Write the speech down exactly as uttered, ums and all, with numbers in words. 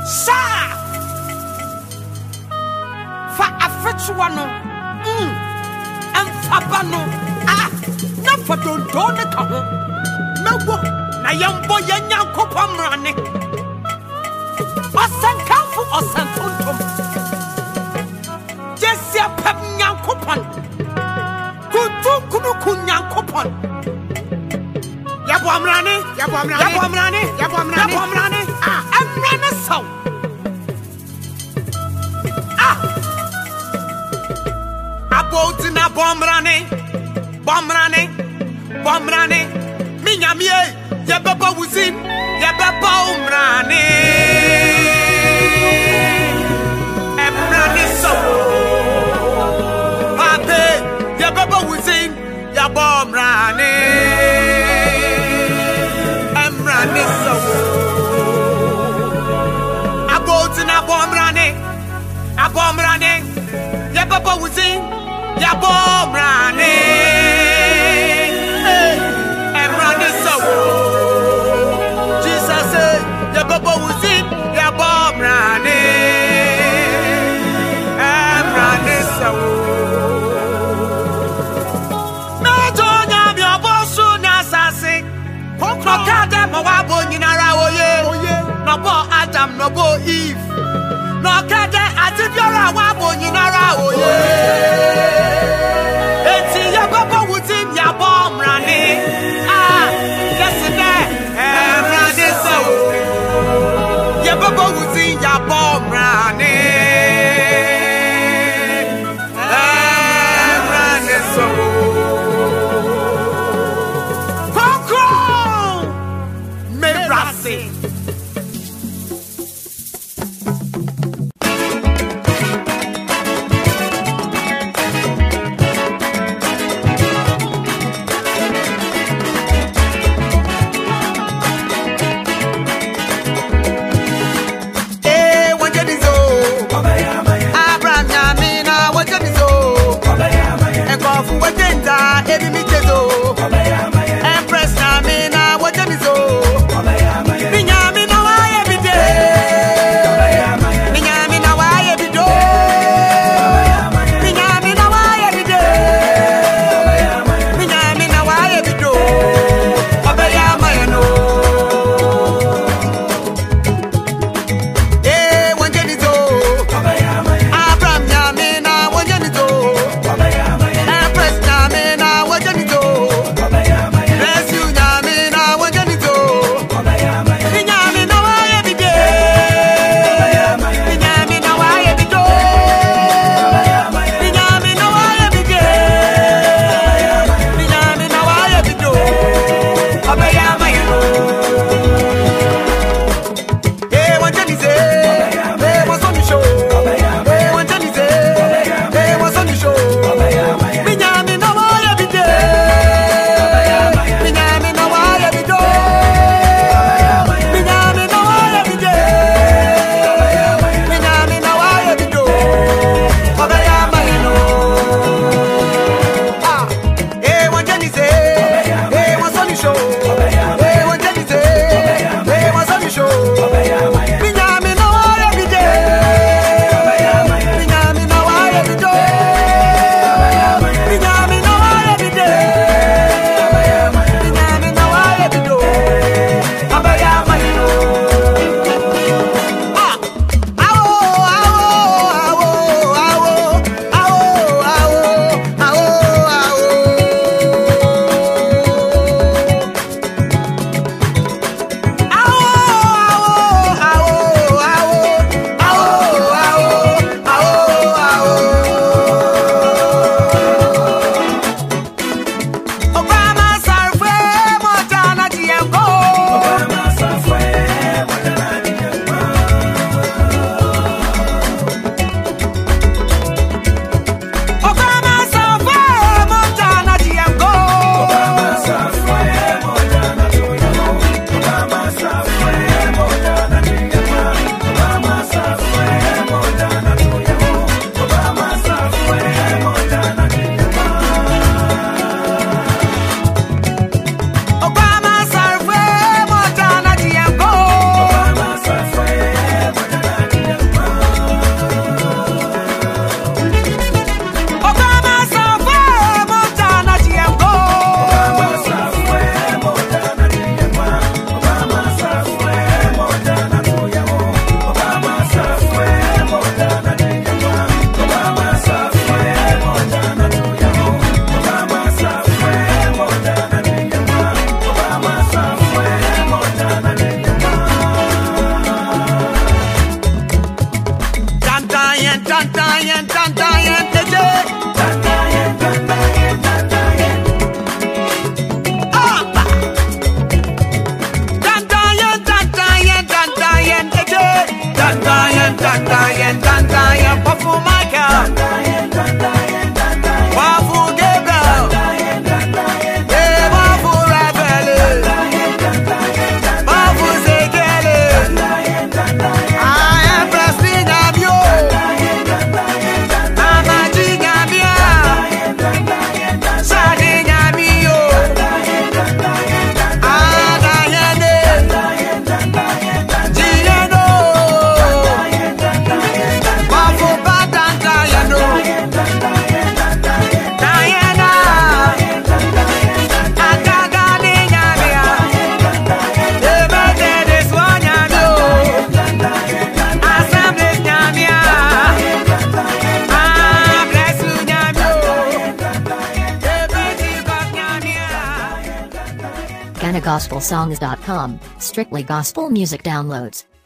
Sa fa afetua no mm amfaba no ah na fa dondo ne ka ho na wo na yambo yanyankopon mrane osankanfo osantontom jesia pam nyankopon kutu kunu kunyankopon yabo amrane yabo amrane yabo amrane yabo amrane yabo amrane ah amrane so ah abotina bomrane bomrane bomrane minyamie yebaba wuzin yebaba umrane emrane so abe yebaba wuzin yabomrane emrane so abotina bomrane abomrane yebaba wuzin yabomrane emrane so Jesus say yebaba wuzin yabomrane emrane so na jonya mi obosu na sase kokro kada mo wa bo nyinara oye no bo Adam no bo Eve no kada atibiora wa bo nyinara oye enti yebaba wuzin yabomrane ah yes there emrane so yebaba wuzin yabomrane emrane so kokro me brase What gospel songs dot com, strictly gospel music downloads.